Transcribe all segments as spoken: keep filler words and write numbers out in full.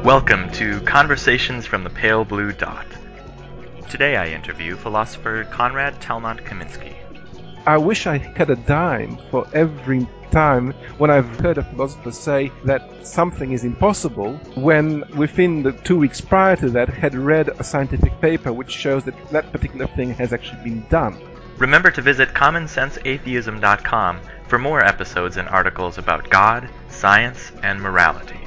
Welcome to Conversations from the Pale Blue Dot. Today I interview philosopher Konrad Telmont Kaminski. I wish I had a dime for every time when I've heard a philosopher say that something is impossible, when within the two weeks prior to that had read a scientific paper which shows that that particular thing has actually been done. Remember to visit common sense atheism dot com for more episodes and articles about God, science, and morality.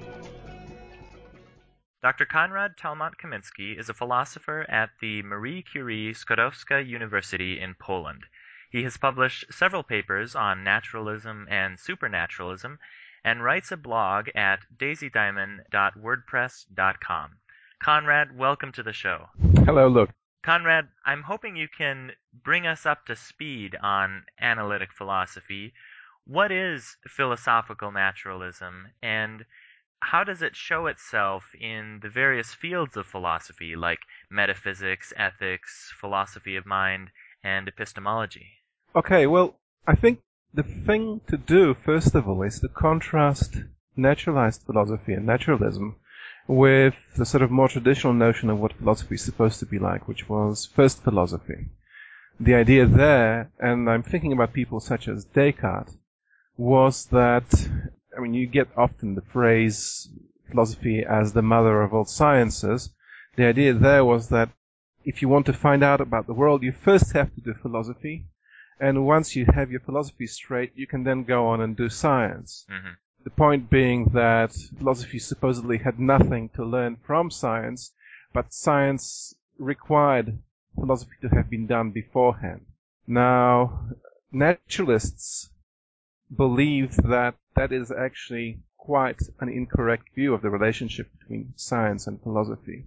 Doctor Konrad Telmont Kaminski is a philosopher at the Marie Curie Skłodowska University in Poland. He has published several papers on naturalism and supernaturalism and writes a blog at daisy diamond dot wordpress dot com. Konrad, welcome to the show. Hello, look. Konrad, I'm hoping you can bring us up to speed on analytic philosophy. What is philosophical naturalism, and how does it show itself in the various fields of philosophy, like metaphysics, ethics, philosophy of mind, and epistemology? Okay, well, I think the thing to do, first of all, is to contrast naturalized philosophy and naturalism with the sort of more traditional notion of what philosophy is supposed to be like, which was first philosophy. The idea there, and I'm thinking about people such as Descartes, was that, I mean, you get often the phrase philosophy as the mother of all sciences. The idea there was that if you want to find out about the world, you first have to do philosophy, and once you have your philosophy straight, you can then go on and do science. Mm-hmm. The point being that philosophy supposedly had nothing to learn from science, but science required philosophy to have been done beforehand. Now, naturalists believe that that is actually quite an incorrect view of the relationship between science and philosophy.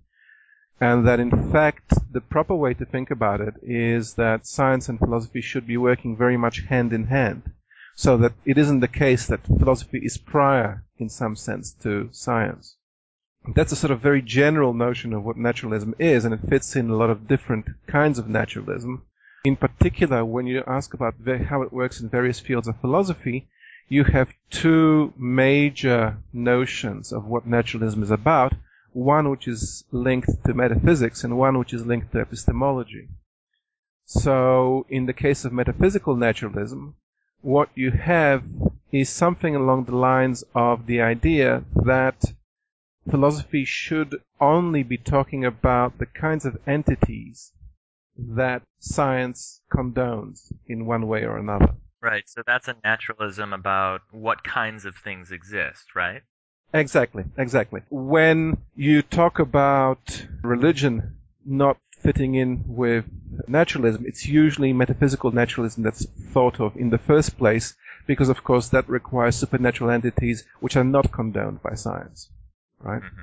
And that in fact, the proper way to think about it is that science and philosophy should be working very much hand in hand. So that it isn't the case that philosophy is prior, in some sense, to science. That's a sort of very general notion of what naturalism is, and it fits in a lot of different kinds of naturalism. In particular, when you ask about how it works in various fields of philosophy, you have two major notions of what naturalism is about, one which is linked to metaphysics and one which is linked to epistemology. So, in the case of metaphysical naturalism, what you have is something along the lines of the idea that philosophy should only be talking about the kinds of entities that science condones in one way or another. Right, so that's a naturalism about what kinds of things exist, right? Exactly, exactly. When you talk about religion not fitting in with naturalism, it's usually metaphysical naturalism that's thought of in the first place, because of course that requires supernatural entities which are not condoned by science, right? Mm-hmm.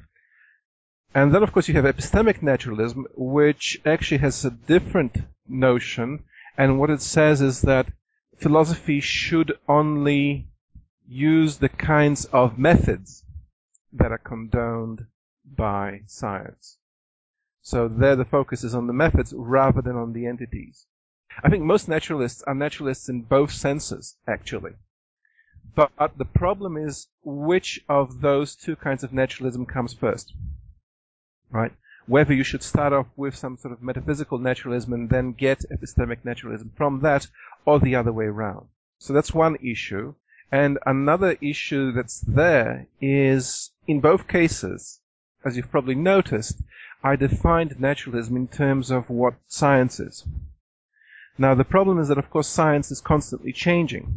And then of course you have epistemic naturalism, which actually has a different notion, and what it says is that philosophy should only use the kinds of methods that are condoned by science. So there the focus is on the methods rather than on the entities. I think most naturalists are naturalists in both senses, actually. But the problem is which of those two kinds of naturalism comes first, right? Whether you should start off with some sort of metaphysical naturalism and then get epistemic naturalism from that, or the other way around. So that's one issue. And another issue that's there is, in both cases, as you've probably noticed, I defined naturalism in terms of what science is. Now, the problem is that, of course, science is constantly changing.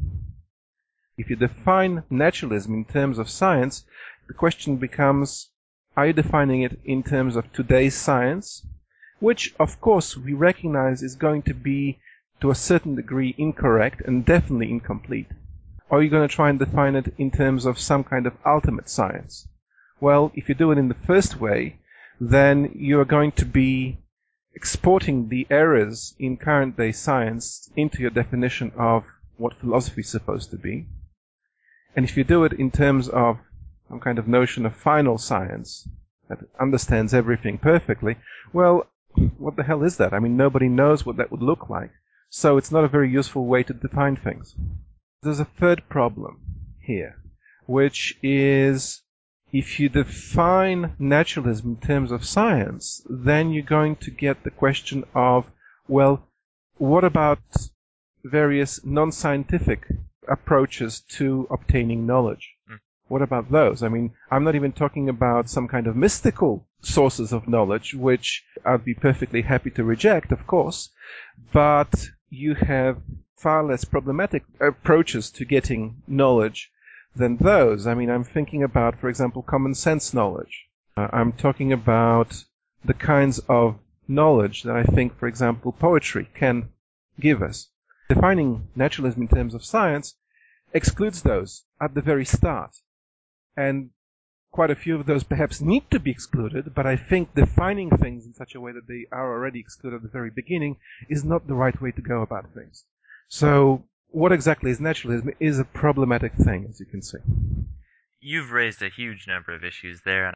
If you define naturalism in terms of science, the question becomes, are you defining it in terms of today's science, which, of course, we recognize is going to be, to a certain degree, incorrect and definitely incomplete? Or are you going to try and define it in terms of some kind of ultimate science? Well, if you do it in the first way, then you are going to be exporting the errors in current day science into your definition of what philosophy is supposed to be. And if you do it in terms of some kind of notion of final science that understands everything perfectly, well, what the hell is that? I mean, nobody knows what that would look like. So it's not a very useful way to define things. There's a third problem here, which is if you define naturalism in terms of science, then you're going to get the question of, well, what about various non-scientific approaches to obtaining knowledge? Mm. What about those? I mean, I'm not even talking about some kind of mystical sources of knowledge, which I'd be perfectly happy to reject, of course, but you have far less problematic approaches to getting knowledge than those. I mean, I'm thinking about, for example, common sense knowledge. Uh, I'm talking about the kinds of knowledge that I think, for example, poetry can give us. Defining naturalism in terms of science excludes those at the very start. And quite a few of those perhaps need to be excluded, but I think defining things in such a way that they are already excluded at the very beginning is not the right way to go about things. So what exactly is naturalism is a problematic thing, as you can see. You've raised a huge number of issues there.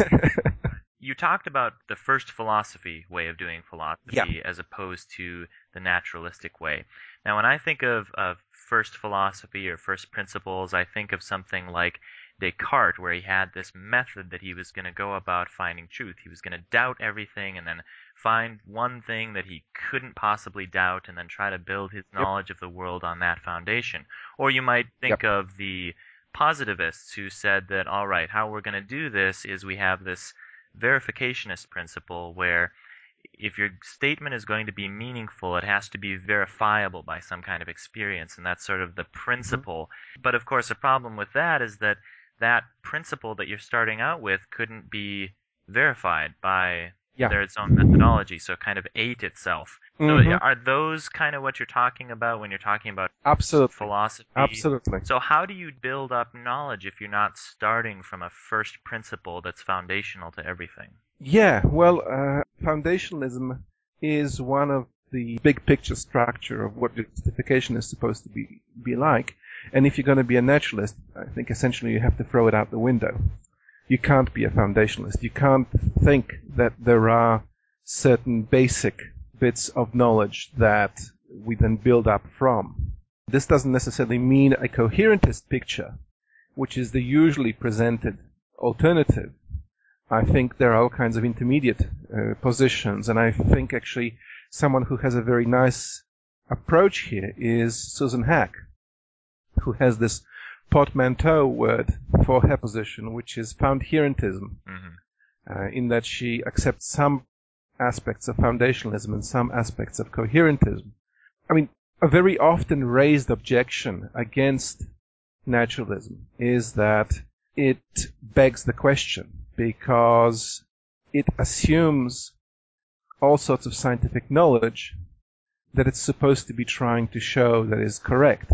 You talked about the first philosophy way of doing philosophy yeah. as opposed to the naturalistic way. Now, when I think of, of first philosophy or first principles, I think of something like Descartes, where he had this method that he was going to go about finding truth. He was going to doubt everything and then find one thing that he couldn't possibly doubt and then try to build his knowledge yep. of the world on that foundation. Or you might think yep. of the positivists who said that, all right, how we're going to do this is we have this verificationist principle where if your statement is going to be meaningful, it has to be verifiable by some kind of experience, and that's sort of the principle. Mm-hmm. But of course, the problem with that is that that principle that you're starting out with couldn't be verified by yeah. their its own methodology, so it kind of ate itself. Mm-hmm. So are those kind of what you're talking about when you're talking about Absolutely. philosophy? Absolutely. So how do you build up knowledge if you're not starting from a first principle that's foundational to everything? Yeah, well, uh, foundationalism is one of the big picture structure of what justification is supposed to be, be like. And if you're going to be a naturalist, I think essentially you have to throw it out the window. You can't be a foundationalist. You can't think that there are certain basic bits of knowledge that we then build up from. This doesn't necessarily mean a coherentist picture, which is the usually presented alternative. I think there are all kinds of intermediate uh, positions, and I think actually someone who has a very nice approach here is Susan Hack, who has this portmanteau word for her position, which is foundherentism, mm-hmm. uh, in that she accepts some aspects of foundationalism and some aspects of coherentism. I mean, a very often raised objection against naturalism is that it begs the question, because it assumes all sorts of scientific knowledge that it's supposed to be trying to show that is correct.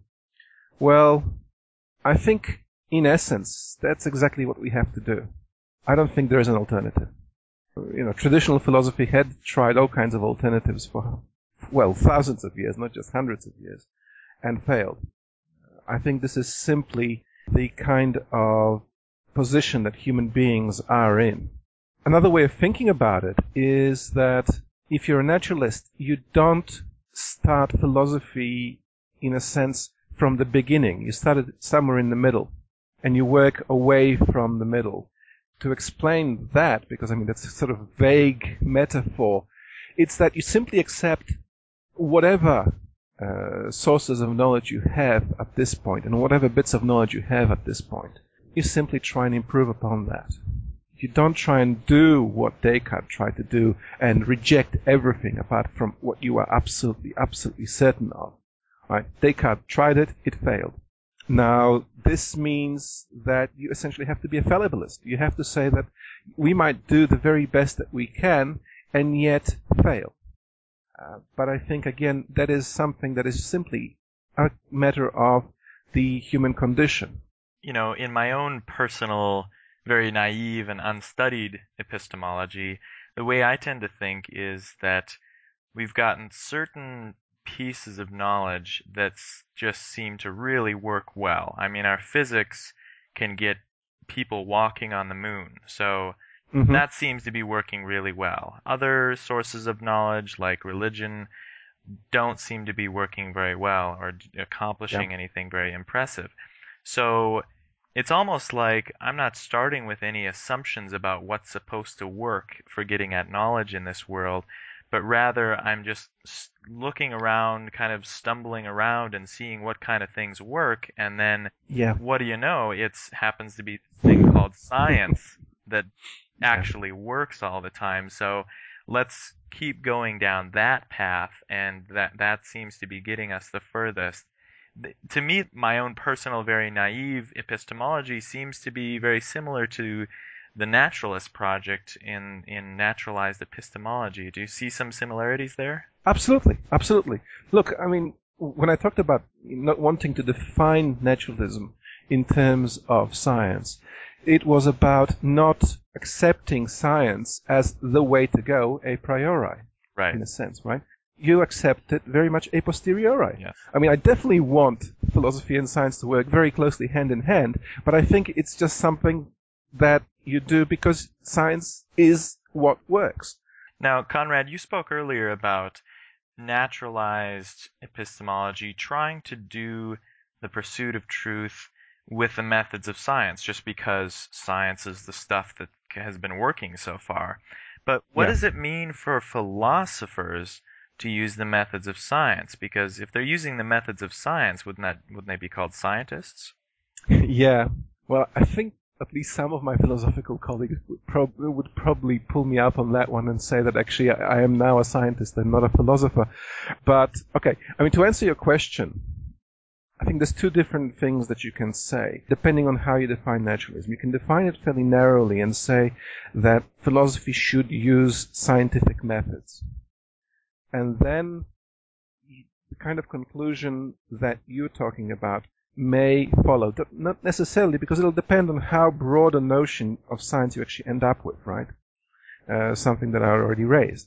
Well, I think, in essence, that's exactly what we have to do. I don't think there is an alternative. You know, traditional philosophy had tried all kinds of alternatives for, well, thousands of years, not just hundreds of years, and failed. I think this is simply the kind of position that human beings are in. Another way of thinking about it is that if you're a naturalist, you don't start philosophy, in a sense, from the beginning. You started somewhere in the middle, and you work away from the middle. To explain that, because I mean that's a sort of vague metaphor, it's that you simply accept whatever uh, sources of knowledge you have at this point, and whatever bits of knowledge you have at this point. You simply try and improve upon that. You don't try and do what Descartes tried to do and reject everything apart from what you are absolutely, absolutely certain of. Right? Descartes tried it, it failed. Now, this means that you essentially have to be a fallibilist. You have to say that we might do the very best that we can and yet fail. Uh, but I think, again, that is something that is simply a matter of the human condition. You know, in my own personal, very naive and unstudied epistemology, the way I tend to think is that we've gotten certain pieces of knowledge that just seem to really work well. I mean, our physics can get people walking on the moon, so mm-hmm. that seems to be working really well. Other sources of knowledge, like religion, don't seem to be working very well or accomplishing yeah. anything very impressive. So It's almost like I'm not starting with any assumptions about what's supposed to work for getting at knowledge in this world, but rather I'm just looking around, kind of stumbling around and seeing what kind of things work, and then Yeah. what do you know? It happens to be this thing called science that actually works all the time. So let's keep going down that path, and that that seems to be getting us the furthest. To me, my own personal, very naive epistemology seems to be very similar to the naturalist project in, in naturalized epistemology. Do you see some similarities there? Absolutely, absolutely. Look, I mean, when I talked about not wanting to define naturalism in terms of science, it was about not accepting science as the way to go a priori, right. in a sense, right? You accept it very much a posteriori. Yes. I mean, I definitely want philosophy and science to work very closely hand in hand, but I think it's just something that you do because science is what works. Now, Conrad, you spoke earlier about naturalized epistemology trying to do the pursuit of truth with the methods of science, just because science is the stuff that has been working so far. But what Yeah. does it mean for philosophers to use the methods of science? Because if they're using the methods of science, wouldn't that wouldn't they be called scientists? Yeah. Well, I think at least some of my philosophical colleagues would, prob- would probably pull me up on that one and say that actually I, I am now a scientist and not a philosopher. But, okay, I mean, to answer your question, I think there's two different things that you can say, depending on how you define naturalism. You can define it fairly narrowly and say that philosophy should use scientific methods. And then the kind of conclusion that you're talking about may follow. Not necessarily, because it'll depend on how broad a notion of science you actually end up with, right? Uh, something that I already raised.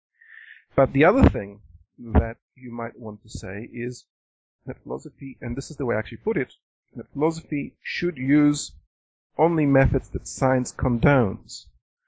But the other thing that you might want to say is that philosophy, and this is the way I actually put it, that philosophy should use only methods that science condones.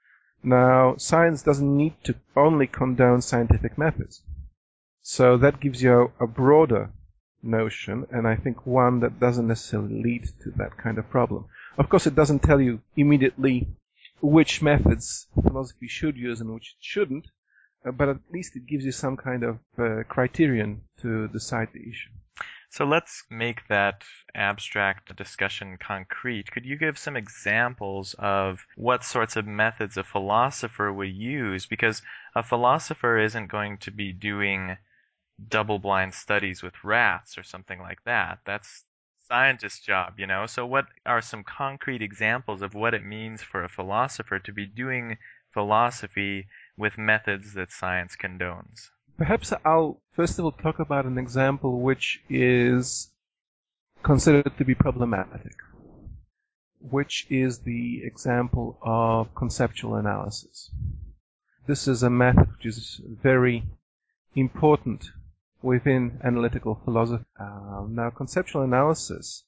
Now, science doesn't need to only condone scientific methods. So that gives you a broader notion, and I think one that doesn't necessarily lead to that kind of problem. Of course, it doesn't tell you immediately which methods philosophy should use and which it shouldn't, uh, but at least it gives you some kind of uh, criterion to decide the issue. So let's make that abstract discussion concrete. Could you give some examples of what sorts of methods a philosopher would use? Because a philosopher isn't going to be doing double-blind studies with rats or something like that. That's scientist's job, you know? So what are some concrete examples of what it means for a philosopher to be doing philosophy with methods that science condones? Perhaps I'll first of all talk about an example which is considered to be problematic, which is the example of conceptual analysis. This is a method which is very important within analytical philosophy. Uh, now, conceptual analysis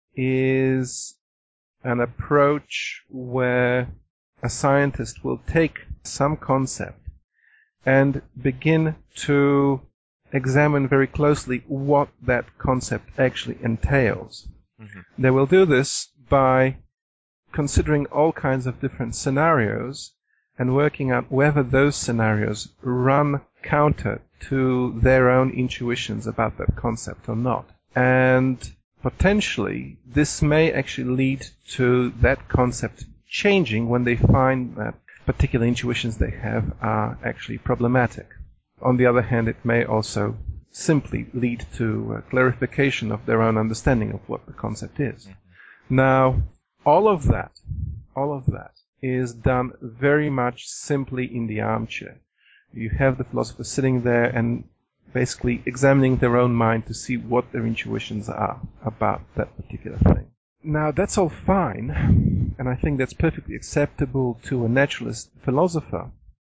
is an approach where a scientist will take some concept and begin to examine very closely what that concept actually entails. Mm-hmm. They will do this by considering all kinds of different scenarios and working out whether those scenarios run counter to their own intuitions about that concept or not. And potentially, this may actually lead to that concept changing when they find that particular intuitions they have are actually problematic. On the other hand, it may also simply lead to a clarification of their own understanding of what the concept is. Mm-hmm. Now, all of that, all of that is done very much simply in the armchair. You have the philosopher sitting there and basically examining their own mind to see what their intuitions are about that particular thing. Now, that's all fine, and I think that's perfectly acceptable to a naturalist philosopher,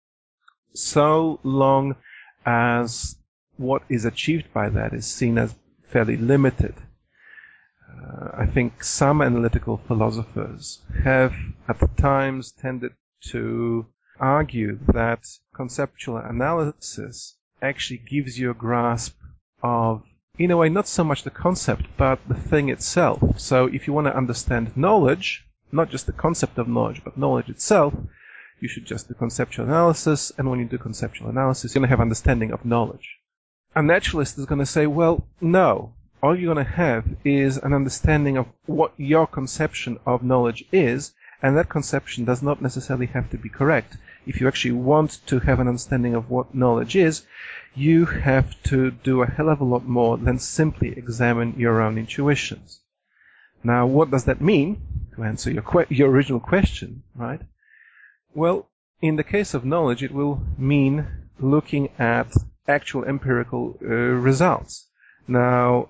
so long as what is achieved by that is seen as fairly limited. Uh, I think some analytical philosophers have at times tended to argue that conceptual analysis actually gives you a grasp of in a way, not so much the concept, but the thing itself. So if you want to understand knowledge, not just the concept of knowledge, but knowledge itself, you should just do conceptual analysis, and when you do conceptual analysis, you're going to have understanding of knowledge. A naturalist is going to say, well, no. All you're going to have is an understanding of what your conception of knowledge is, and that conception does not necessarily have to be correct. If you actually want to have an understanding of what knowledge is, you have to do a hell of a lot more than simply examine your own intuitions. Now, what does that mean? To answer your que- your original question, right? Well, in the case of knowledge, it will mean looking at actual empirical uh, results. Now,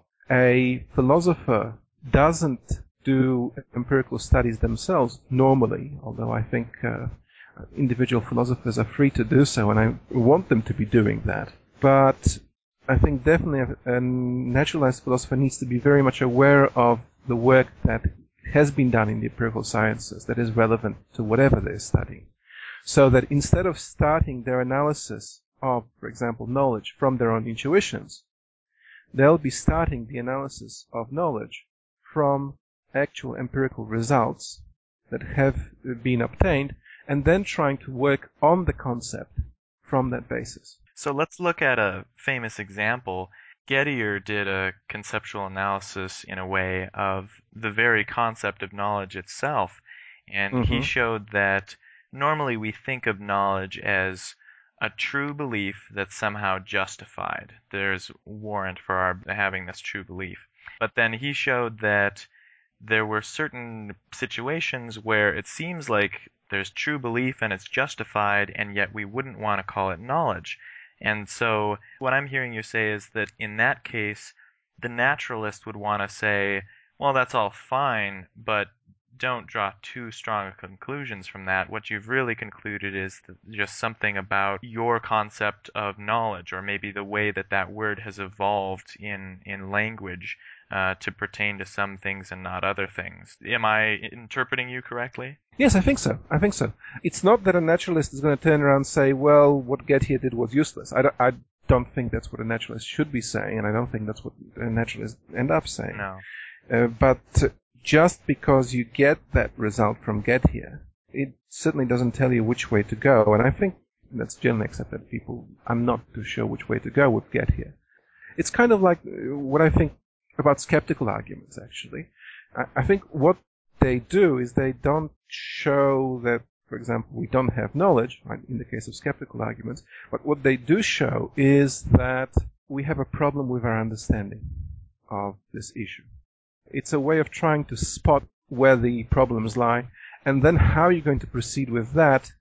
a philosopher doesn't do empirical studies themselves normally, although I think uh, individual philosophers are free to do so, and I want them to be doing that. But I think definitely a, a naturalized philosopher needs to be very much aware of the work that has been done in the empirical sciences that is relevant to whatever they're studying. So that instead of starting their analysis of, for example, knowledge from their own intuitions, they'll be starting the analysis of knowledge from actual empirical results that have been obtained, and then trying to work on the concept from that basis. So let's look at a famous example. Gettier did a conceptual analysis, in a way, of the very concept of knowledge itself, and mm-hmm. he showed that normally we think of knowledge as a true belief that's somehow justified. There's warrant for our having this true belief. But then he showed that there were certain situations where it seems like there's true belief and it's justified, and yet we wouldn't want to call it knowledge. And so what I'm hearing you say is that in that case, the naturalist would want to say, well, that's all fine, but don't draw too strong conclusions from that. What you've really concluded is just something about your concept of knowledge, or maybe the way that that word has evolved in, in language uh, to pertain to some things and not other things. Am I interpreting you correctly? Yes, I think so. I think so. It's not that a naturalist is going to turn around and say, well, what Gettier did was useless. I don't, I don't think that's what a naturalist should be saying, and I don't think that's what a naturalist end up saying. No. Uh, but just because you get that result from Gettier, it certainly doesn't tell you which way to go. And I think that's generally accepted. People are not too sure which way to go with Gettier. It's kind of like what I think about skeptical arguments, actually. I, I think what they do is they don't show that, for example, we don't have knowledge, right, in the case of skeptical arguments, but what they do show is that we have a problem with our understanding of this issue. It's a way of trying to spot where the problems lie, and then how you're going to proceed with that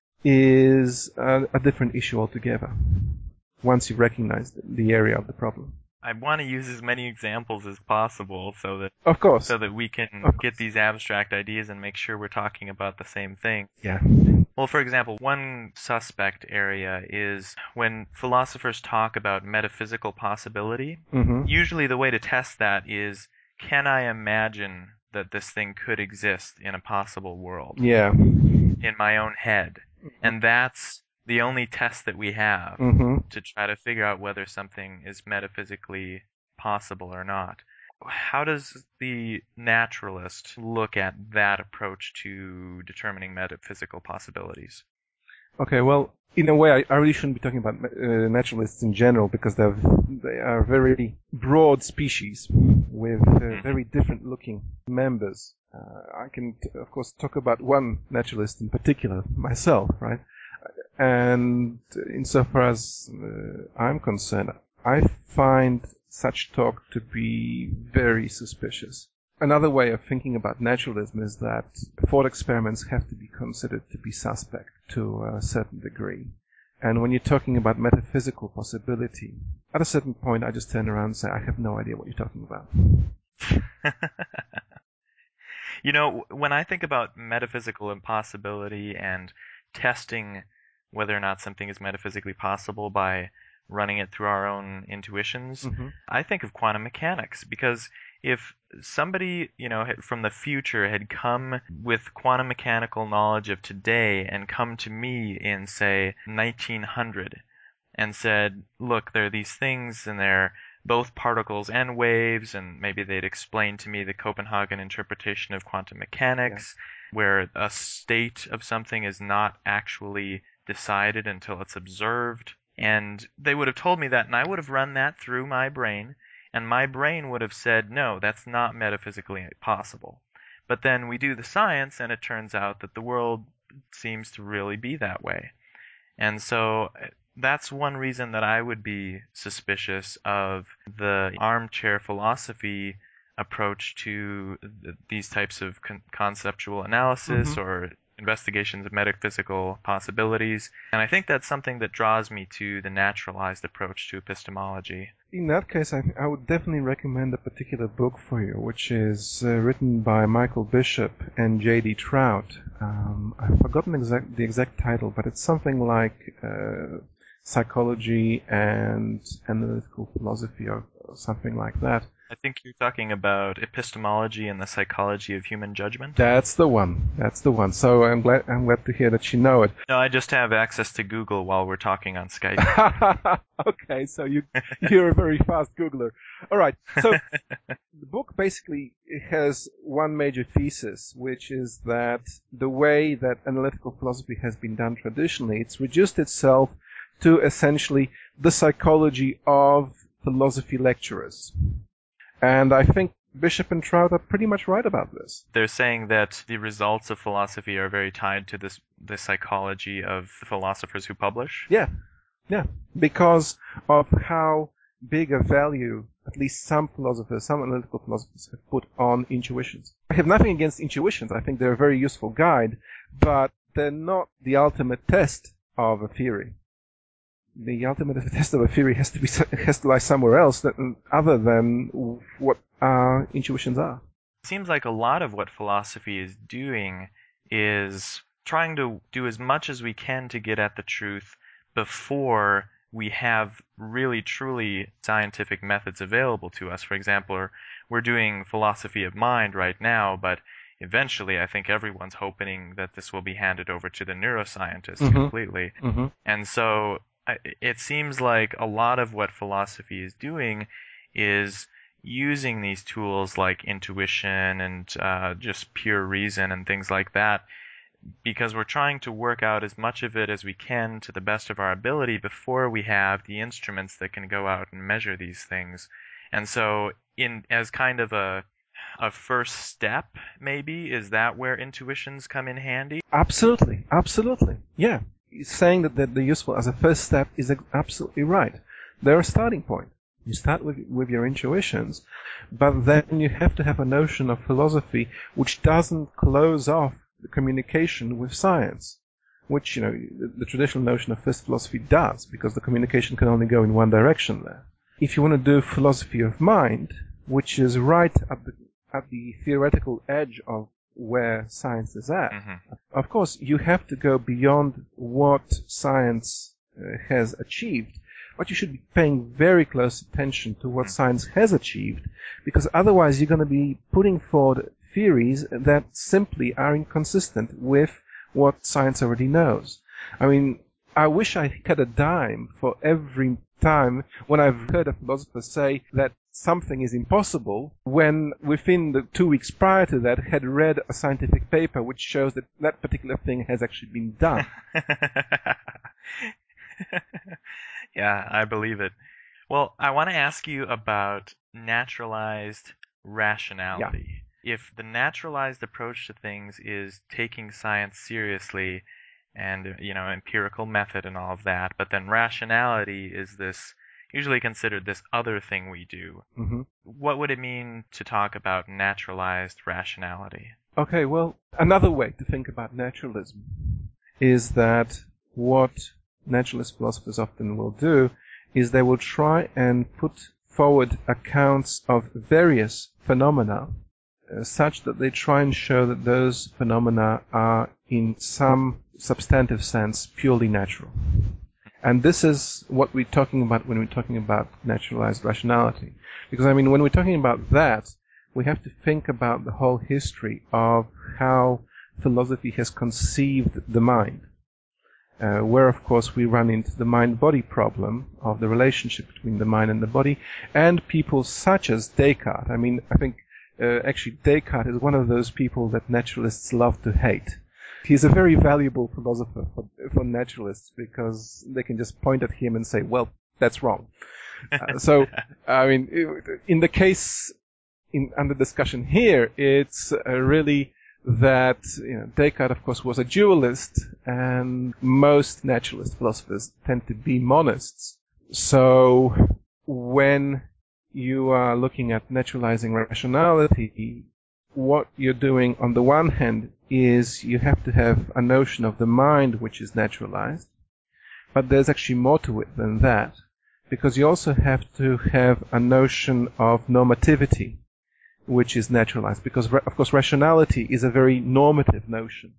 is a, a different issue altogether, once you recognize the area of the problem. I want to use as many examples as possible so that of course. so that we can get these abstract ideas and make sure we're talking about the same thing. Yeah. Well, for example, one suspect area is when philosophers talk about metaphysical possibility. Mm-hmm. Usually the way to test that is, can I imagine that this thing could exist in a possible world? Yeah. In my own head. And that's the only test that we have mm-hmm. to try to figure out whether something is metaphysically possible or not. How does the naturalist look at that approach to determining metaphysical possibilities? Okay, well, in a way, I, I really shouldn't be talking about uh, naturalists in general, because they're, they are very broad species with uh, very different looking members. Uh, I can, t- of course, talk about one naturalist in particular, myself, right? And insofar as uh, I'm concerned, I find such talk to be very suspicious. Another way of thinking about naturalism is that thought experiments have to be considered to be suspect to a certain degree. And when you're talking about metaphysical possibility, at a certain point I just turn around and say, I have no idea what you're talking about. You know, when I think about metaphysical impossibility and testing whether or not something is metaphysically possible by running it through our own intuitions, mm-hmm. I think of quantum mechanics, because if somebody, you know, from the future had come with quantum mechanical knowledge of today and come to me in, say, nineteen hundred and said, look, there are these things and they're both particles and waves, and maybe they'd explain to me the Copenhagen interpretation of quantum mechanics, yeah. where a state of something is not actually decided until it's observed. And they would have told me that, and I would have run that through my brain, and my brain would have said, no, that's not metaphysically possible. But then we do the science, and it turns out that the world seems to really be that way. And so that's one reason that I would be suspicious of the armchair philosophy approach to th- these types of con- conceptual analysis mm-hmm. or investigations of metaphysical possibilities. And I think that's something that draws me to the naturalized approach to epistemology. In that case, I, I would definitely recommend a particular book for you, which is uh, written by Michael Bishop and J D Trout. Um, I've forgotten exact, the exact title, but it's something like uh, Psychology and Analytical Philosophy or, or something like that. I think you're talking about epistemology and the psychology of human judgment. That's the one. That's the one. So I'm glad I'm glad to hear that you know it. No, I just have access to Google while we're talking on Skype. Okay, so you you're a very fast Googler. All right. So the book basically has one major thesis, which is that the way that analytical philosophy has been done traditionally, it's reduced itself to essentially the psychology of philosophy lecturers. And I think Bishop and Trout are pretty much right about this. They're saying that the results of philosophy are very tied to this the psychology of the philosophers who publish? Yeah, yeah. Because of how big a value, at least some philosophers, some analytical philosophers have put on intuitions. I have nothing against intuitions. I think they're a very useful guide, but they're not the ultimate test of a theory. The ultimate test of a theory has to be has to lie somewhere else that, other than what our intuitions are. It seems like a lot of what philosophy is doing is trying to do as much as we can to get at the truth before we have really truly scientific methods available to us. For example, we're doing philosophy of mind right now, but eventually I think everyone's hoping that this will be handed over to the neuroscientists mm-hmm. completely. Mm-hmm. And so it seems like a lot of what philosophy is doing is using these tools like intuition and uh, just pure reason and things like that, because we're trying to work out as much of it as we can to the best of our ability before we have the instruments that can go out and measure these things. And so in as kind of a a first step, maybe, is that where intuitions come in handy? Absolutely, absolutely, yeah. Saying that they're useful as a first step is absolutely right. They're a starting point. You start with with your intuitions, but then you have to have a notion of philosophy which doesn't close off the communication with science, which, you know, the, the traditional notion of first philosophy does, because the communication can only go in one direction there. If you want to do philosophy of mind, which is right at the at the theoretical edge of where science is at, mm-hmm. of course, you have to go beyond what science uh, has achieved, but you should be paying very close attention to what mm-hmm. science has achieved, because otherwise you're going to be putting forward theories that simply are inconsistent with what science already knows. I mean, I wish I had a dime for every time when I've heard a philosopher say that something is impossible, when within the two weeks prior to that had read a scientific paper which shows that that particular thing has actually been done. Yeah, I believe it. Well, I want to ask you about naturalized rationality. Yeah. If the naturalized approach to things is taking science seriously and, you know, empirical method and all of that, but then rationality is this usually considered this other thing we do. Mm-hmm. What would it mean to talk about naturalized rationality? Okay, well, another way to think about naturalism is that what naturalist philosophers often will do is they will try and put forward accounts of various phenomena uh, such that they try and show that those phenomena are in some substantive sense purely natural. And this is what we're talking about when we're talking about naturalized rationality. Because, I mean, when we're talking about that, we have to think about the whole history of how philosophy has conceived the mind. uh, where, of course, we run into the mind-body problem of the relationship between the mind and the body, and people such as Descartes. I mean, I think uh, actually Descartes is one of those people that naturalists love to hate. He's a very valuable philosopher for, for naturalists because they can just point at him and say, well, that's wrong. Uh, so, I mean, in the case in, under discussion here, it's uh, really that you know, Descartes, of course, was a dualist, and most naturalist philosophers tend to be monists. So, when you are looking at naturalizing rationality, what you're doing on the one hand is you have to have a notion of the mind which is naturalized, but there's actually more to it than that, because you also have to have a notion of normativity which is naturalized, because of course rationality is a very normative notion,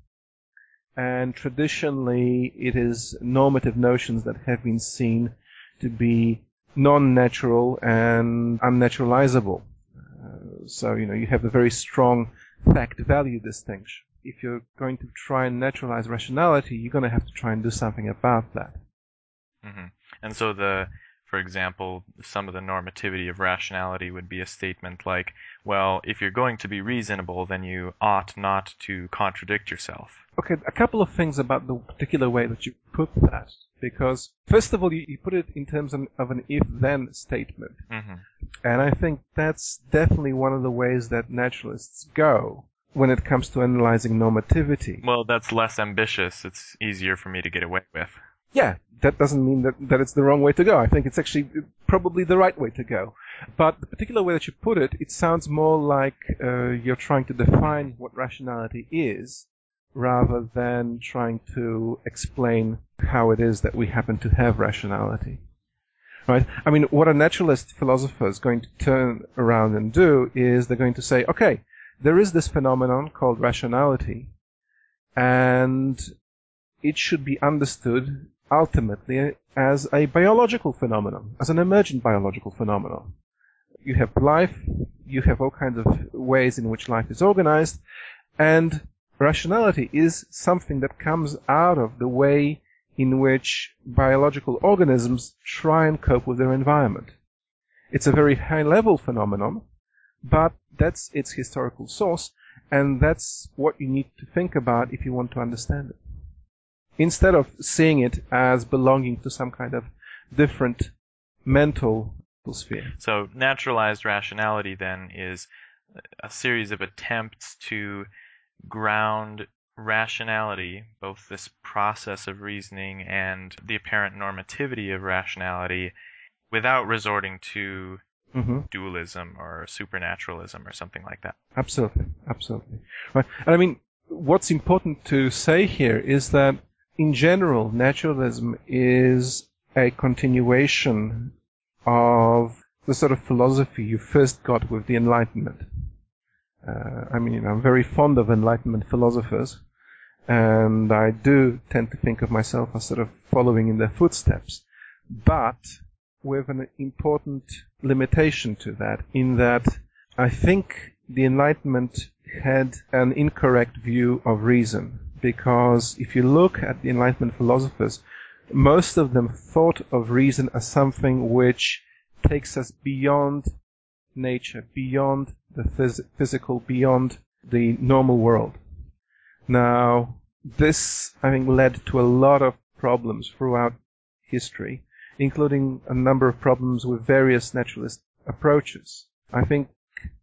and traditionally it is normative notions that have been seen to be non-natural and unnaturalizable. Uh, so, you know, you have a very strong fact-value distinction. If you're going to try and naturalize rationality, you're going to have to try and do something about that. Mm-hmm. And so the, for example, some of the normativity of rationality would be a statement like, well, if you're going to be reasonable, then you ought not to contradict yourself. Okay, a couple of things about the particular way that you put that. Because, first of all, you, you put it in terms of, of an if-then statement. Mm-hmm. And I think that's definitely one of the ways that naturalists go when it comes to analyzing normativity. Well, that's less ambitious. It's easier for me to get away with. Yeah, that doesn't mean that, that it's the wrong way to go. I think it's actually probably the right way to go. But the particular way that you put it, it sounds more like uh, you're trying to define what rationality is, rather than trying to explain how it is that we happen to have rationality. Right? I mean, what a naturalist philosopher is going to turn around and do is they're going to say, okay, there is this phenomenon called rationality, and it should be understood ultimately as a biological phenomenon, as an emergent biological phenomenon. You have life, you have all kinds of ways in which life is organized, and rationality is something that comes out of the way in which biological organisms try and cope with their environment. It's a very high-level phenomenon, but that's its historical source, and that's what you need to think about if you want to understand it. Instead of seeing it as belonging to some kind of different mental sphere. So naturalized rationality then is a series of attempts to ground rationality, both this process of reasoning and the apparent normativity of rationality, without resorting to mm-hmm. dualism or supernaturalism or something like that. Absolutely, absolutely. Right. And I mean, what's important to say here is that in general, naturalism is a continuation of the sort of philosophy you first got with the Enlightenment. Uh, I mean, you know, I'm very fond of Enlightenment philosophers, and I do tend to think of myself as sort of following in their footsteps, but with an important limitation to that, in that I think the Enlightenment had an incorrect view of reason, because if you look at the Enlightenment philosophers, most of them thought of reason as something which takes us beyond nature, beyond the phys- physical, beyond the normal world. Now, this, I think, led to a lot of problems throughout history, including a number of problems with various naturalist approaches. I think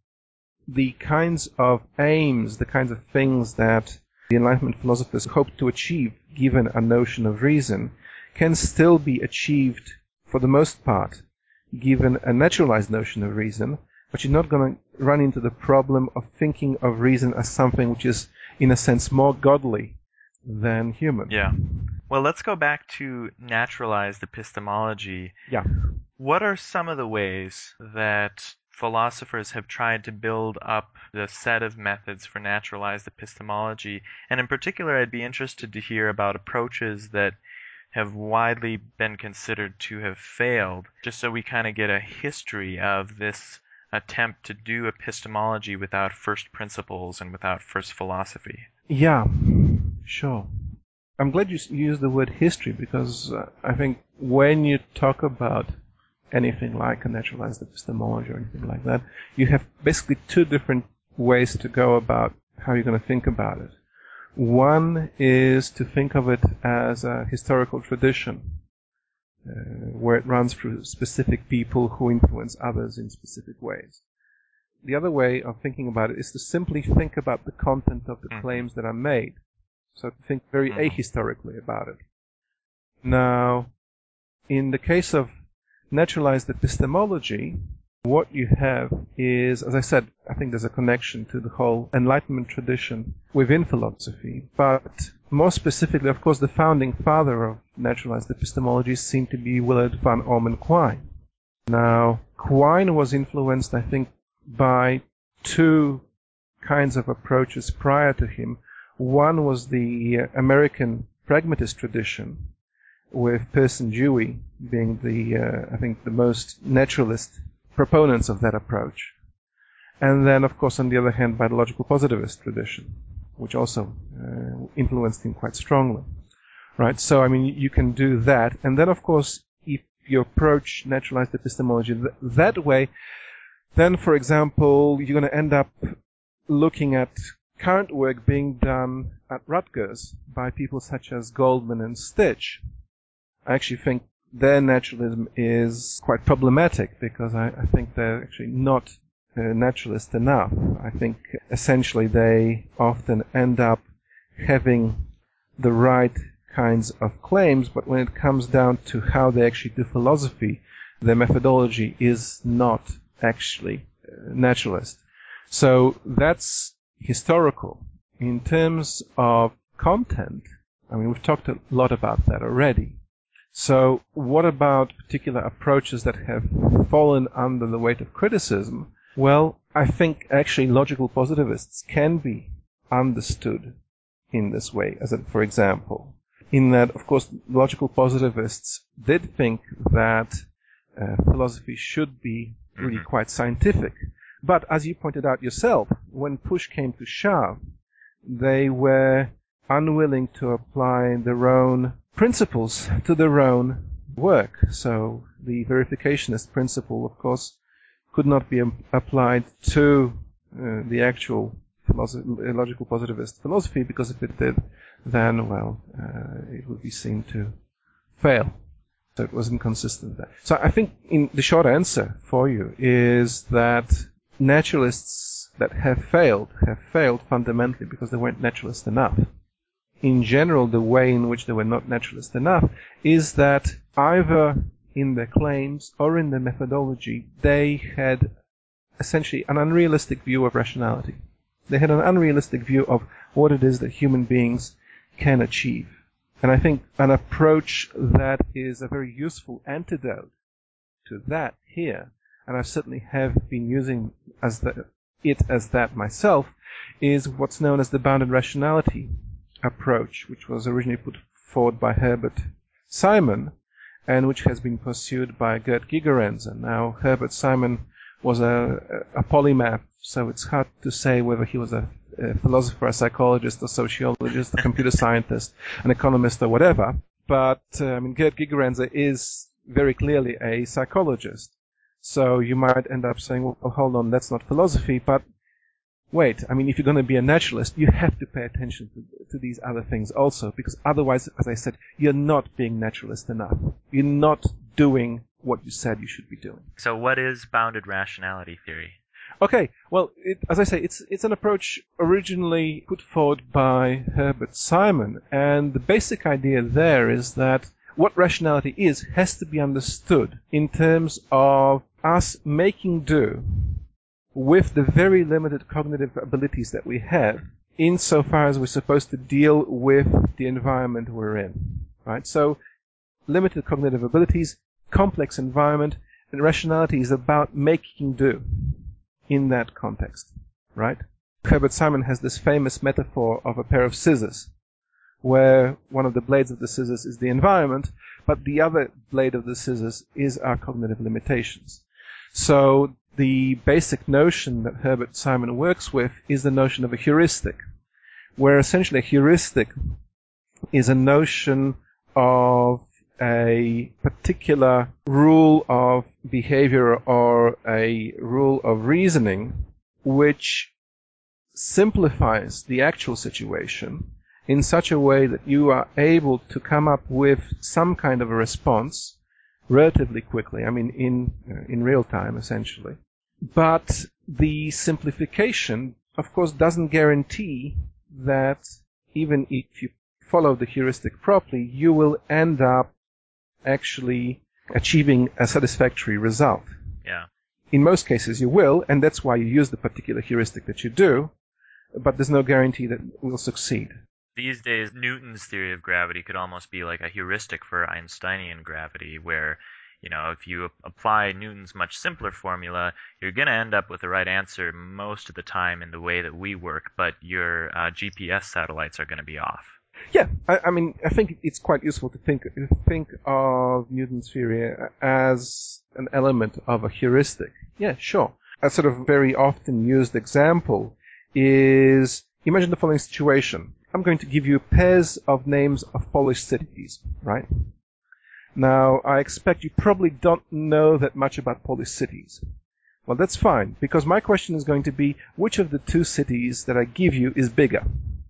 the kinds of aims, the kinds of things that the Enlightenment philosophers hoped to achieve, given a notion of reason, can still be achieved, for the most part, given a naturalized notion of reason, but you're not going to run into the problem of thinking of reason as something which is, in a sense, more godly than human. Yeah. Well, let's go back to naturalized epistemology. Yeah. What are some of the ways that philosophers have tried to build up the set of methods for naturalized epistemology? And in particular, I'd be interested to hear about approaches that have widely been considered to have failed, just so we kind of get a history of this attempt to do epistemology without first principles and without first philosophy. Yeah, sure. I'm glad you used the word history, because uh, I think when you talk about anything like a naturalized epistemology or anything like that, you have basically two different ways to go about how you're going to think about it. One is to think of it as a historical tradition, uh, where it runs through specific people who influence others in specific ways. The other way of thinking about it is to simply think about the content of the claims that are made. So to think very ahistorically about it. Now, in the case of naturalized epistemology, what you have is, as I said, I think there's a connection to the whole Enlightenment tradition within philosophy, but more specifically, of course, the founding father of naturalized epistemology seemed to be Willard van Orman Quine. Now, Quine was influenced, I think, by two kinds of approaches prior to him. One was the American pragmatist tradition, with Peirce and Dewey being the, uh, I think, the most naturalist proponents of that approach. And then, of course, on the other hand, by the logical positivist tradition, which also uh, influenced him quite strongly. Right? So, I mean, you can do that. And then, of course, if you approach naturalized epistemology th- that way, then, for example, you're going to end up looking at current work being done at Rutgers by people such as Goldman and Stitch. I actually think their naturalism is quite problematic, because I, I think they're actually not uh, naturalist enough. I think essentially they often end up having the right kinds of claims, but when it comes down to how they actually do philosophy, their methodology is not actually uh, naturalist. So that's historical. In terms of content, I mean, we've talked a lot about that already. So what about particular approaches that have fallen under the weight of criticism? Well, I think actually logical positivists can be understood in this way, as a, for example, in that, of course, logical positivists did think that uh, philosophy should be really quite scientific. But as you pointed out yourself, when push came to shove, they were unwilling to apply their own principles to their own work. So the verificationist principle, of course, could not be applied to uh, the actual philosophy, logical positivist philosophy, because if it did, then, well, uh, it would be seen to fail. So it was inconsistent there. So I think in the short answer for you is that naturalists that have failed have failed fundamentally because they weren't naturalist enough. In general, the way in which they were not naturalist enough is that either in their claims or in their methodology, they had essentially an unrealistic view of rationality. They had an unrealistic view of what it is that human beings can achieve. And I think an approach that is a very useful antidote to that here, and I certainly have been using as the, it as that myself, is what's known as the bounded rationality approach, which was originally put forward by Herbert Simon and which has been pursued by Gerd Gigerenzer. Now, Herbert Simon was a, a polymath, so it's hard to say whether he was a, a philosopher, a psychologist, a sociologist, a computer scientist, an economist, or whatever. But uh, I mean, Gerd Gigerenzer is very clearly a psychologist. So you might end up saying, well, hold on, that's not philosophy, but wait, I mean, if you're going to be a naturalist, you have to pay attention to, to these other things also, because otherwise, as I said, you're not being naturalist enough. You're not doing what you said you should be doing. So what is bounded rationality theory? Okay, well, it, as I say, it's it's an approach originally put forward by Herbert Simon, and the basic idea there is that what rationality is has to be understood in terms of us making do with the very limited cognitive abilities that we have, insofar as we're supposed to deal with the environment we're in, right? So, limited cognitive abilities, complex environment, and rationality is about making do in that context, right? Herbert Simon has this famous metaphor of a pair of scissors, where one of the blades of the scissors is the environment, but the other blade of the scissors is our cognitive limitations. So the basic notion that Herbert Simon works with is the notion of a heuristic, where essentially a heuristic is a notion of a particular rule of behavior or a rule of reasoning which simplifies the actual situation in such a way that you are able to come up with some kind of a response relatively quickly, I mean in in real time essentially. But the simplification, of course, doesn't guarantee that even if you follow the heuristic properly, you will end up actually achieving a satisfactory result. Yeah. In most cases you will, and that's why you use the particular heuristic that you do, but there's no guarantee that it will succeed. These days, Newton's theory of gravity could almost be like a heuristic for Einsteinian gravity, where, you know, if you apply Newton's much simpler formula, you're going to end up with the right answer most of the time in the way that we work, but your uh, G P S satellites are going to be off. Yeah, I, I mean, I think it's quite useful to think think of Newton's theory as an element of a heuristic. Yeah, sure. A sort of very often used example is, imagine the following situation. I'm going to give you pairs of names of Polish cities, right? Now, I expect you probably don't know that much about Polish cities. Well, that's fine, because my question is going to be, which of the two cities that I give you is bigger?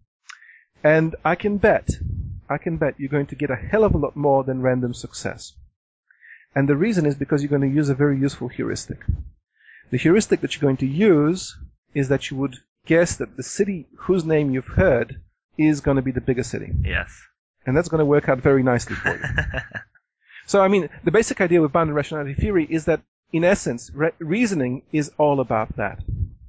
And I can bet, I can bet you're going to get a hell of a lot more than random success. And the reason is because you're going to use a very useful heuristic. The heuristic that you're going to use is that you would guess that the city whose name you've heard is going to be the bigger city. Yes. And that's going to work out very nicely for you. So, I mean, the basic idea with bounded rationality theory is that, in essence, re- reasoning is all about that.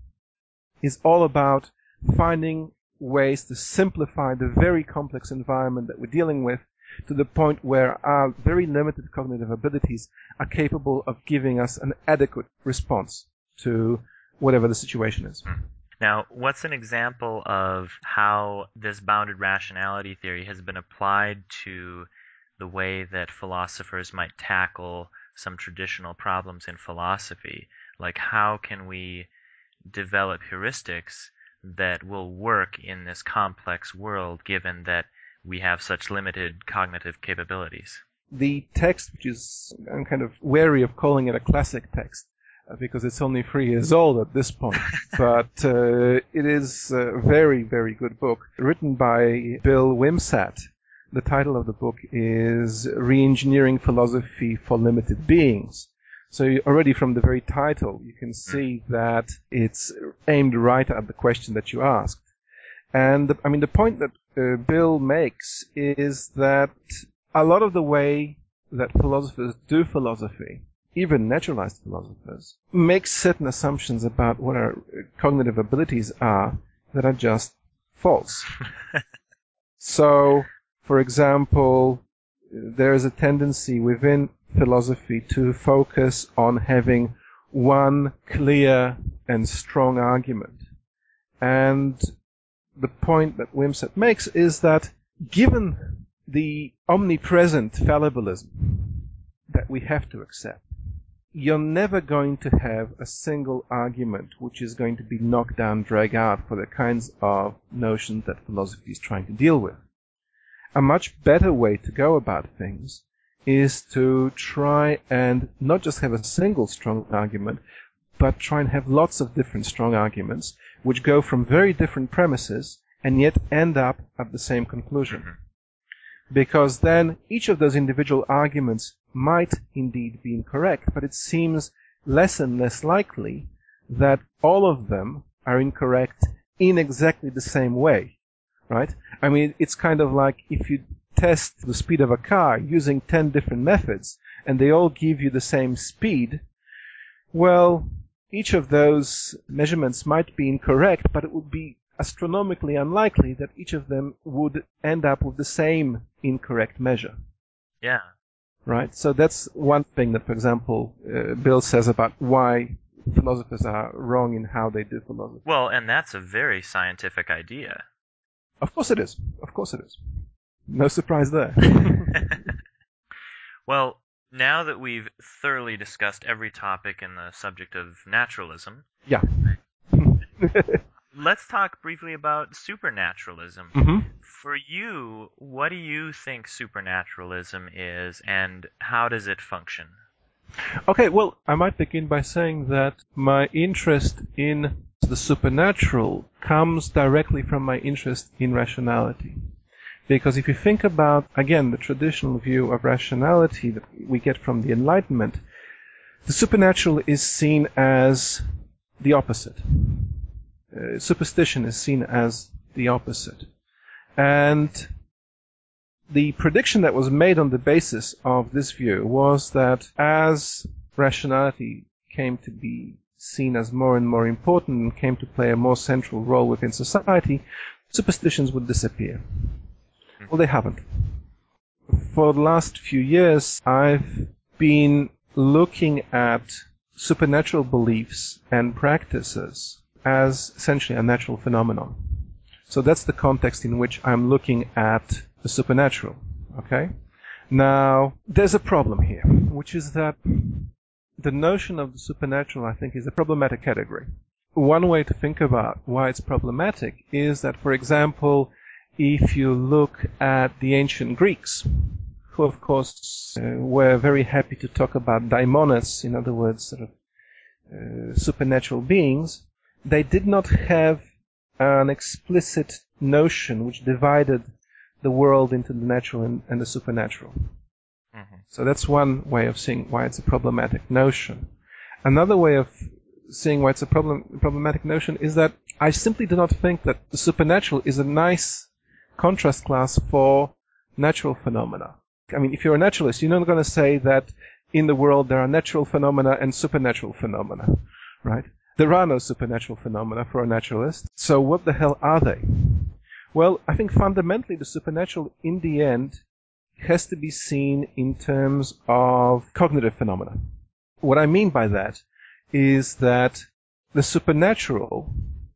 Is all about finding ways to simplify the very complex environment that we're dealing with to the point where our very limited cognitive abilities are capable of giving us an adequate response to whatever the situation is. Now, what's an example of how this bounded rationality theory has been applied to the way that philosophers might tackle some traditional problems in philosophy? Like, how can we develop heuristics that will work in this complex world, given that we have such limited cognitive capabilities? The text, which is, I'm kind of wary of calling it a classic text, uh, because it's only three years old at this point, but uh, it is a very, very good book, written by Bill Wimsatt. The title of the book is Re-engineering Philosophy for Limited Beings. So you, already from the very title, you can see that it's aimed right at the question that you asked. And, the, I mean, the point that uh, Bill makes is that a lot of the way that philosophers do philosophy, even naturalized philosophers, make certain assumptions about what our cognitive abilities are that are just false. So, for example, there is a tendency within philosophy to focus on having one clear and strong argument. And the point that Wimsatt makes is that given the omnipresent fallibilism that we have to accept, you're never going to have a single argument which is going to be knocked down, dragged out for the kinds of notions that philosophy is trying to deal with. A much better way to go about things is to try and not just have a single strong argument, but try and have lots of different strong arguments which go from very different premises and yet end up at the same conclusion. Mm-hmm. Because then each of those individual arguments might indeed be incorrect, but it seems less and less likely that all of them are incorrect in exactly the same way. Right? I mean, it's kind of like if you test the speed of a car using ten different methods and they all give you the same speed, well, each of those measurements might be incorrect, but it would be astronomically unlikely that each of them would end up with the same incorrect measure. Yeah. Right? So that's one thing that, for example, uh, Bill says about why philosophers are wrong in how they do philosophy. Well, and that's a very scientific idea. Of course it is. Of course it is. No surprise there. Well, now that we've thoroughly discussed every topic in the subject of naturalism, yeah. let's talk briefly about supernaturalism. Mm-hmm. For you, what do you think supernaturalism is, and how does it function? Okay, well, I might begin by saying that my interest in the supernatural comes directly from my interest in rationality. Because if you think about, again, the traditional view of rationality that we get from the Enlightenment, the supernatural is seen as the opposite. Uh, superstition is seen as the opposite. And the prediction that was made on the basis of this view was that as rationality came to be seen as more and more important and came to play a more central role within society, superstitions would disappear. Well, they haven't. For the last few years, I've been looking at supernatural beliefs and practices as essentially a natural phenomenon. So that's the context in which I'm looking at the supernatural. Okay? Now, there's a problem here, which is that the notion of the supernatural, I think, is a problematic category. One way to think about why it's problematic is that, for example, if you look at the ancient Greeks, who of course uh, were very happy to talk about daimones, in other words, sort of uh, supernatural beings, they did not have an explicit notion which divided the world into the natural and, and the supernatural. Mm-hmm. So that's one way of seeing why it's a problematic notion. Another way of seeing why it's a problem, problematic notion is that I simply do not think that the supernatural is a nice contrast class for natural phenomena. I mean, if you're a naturalist, you're not going to say that in the world there are natural phenomena and supernatural phenomena, right? There are no supernatural phenomena for a naturalist, so what the hell are they? Well, I think fundamentally the supernatural, in the end, has to be seen in terms of cognitive phenomena. What I mean by that is that the supernatural